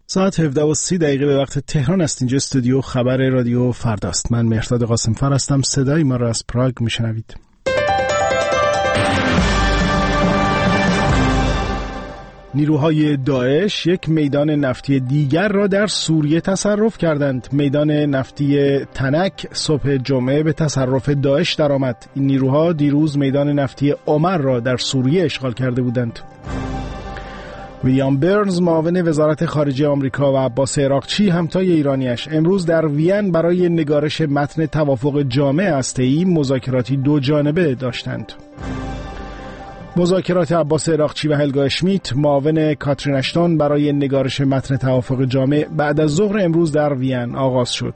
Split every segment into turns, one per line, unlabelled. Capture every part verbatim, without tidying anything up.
ساعت هفده و سی دقیقه به وقت تهران است. اینجا استودیو خبر رادیو فرداست. من مهرداد قاسم‌فر هستم. صدای ما را از پراگ میشنوید. نیروهای داعش یک میدان نفتی دیگر را در سوریه تصرف کردند. میدان نفتی تنک صبح جمعه به تصرف داعش درآمد. این نیروها دیروز میدان نفتی عمر را در سوریه اشغال کرده بودند. ویلیام برنز معاون وزارت خارجه آمریکا و عباس عراقچی همتای ایرانیش امروز در وین برای نگارش متن توافق جامع هسته‌ای مذاکراتی دو جانبه داشتند. مذاکرات عباس عراقچی و هلگا اشمیت معاون کاترین اشتون برای نگارش متن توافق جامع بعد از ظهر امروز در وین آغاز شد.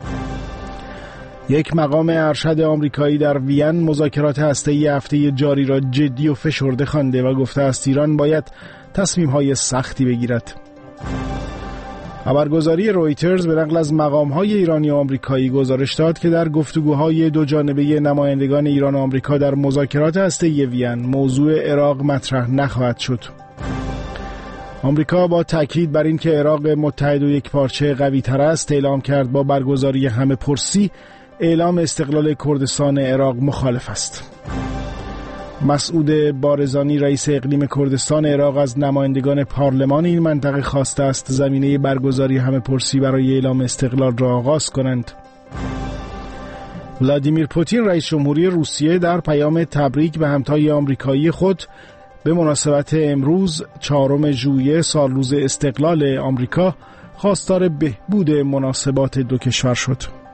یک مقام ارشد آمریکایی در وین مذاکرات هسته‌ای هفته جاری را جدی و فشرده خوانده و گفته است ایران باید تصمیم‌های سختی بگیرد. خبرگزاری رویترز به نقل از مقام‌های ایرانی و آمریکایی گزارش داد که در گفتگوهای دو جانبه نمایندگان ایران و آمریکا در مذاکرات هسته‌ای وین موضوع عراق مطرح نخواهد شد. آمریکا با تاکید بر اینکه عراق متحد و یکپارچه قوی‌تر است اعلام کرد با برگزاری همه پرسی اعلام استقلال کردستان عراق مخالف است. مسعود بارزانی رئیس اقلیم کردستان عراق از نمایندگان پارلمان این منطقه خواسته است زمینه برگزاری همه پرسی برای اعلام استقلال را آغاز کنند. ولادیمیر پوتین رئیس جمهوری روسیه در پیام تبریک به همتای آمریکایی خود به مناسبت امروز چهارم ژوئیه سالروز استقلال آمریکا خواستار بهبود مناسبات دو کشور شد.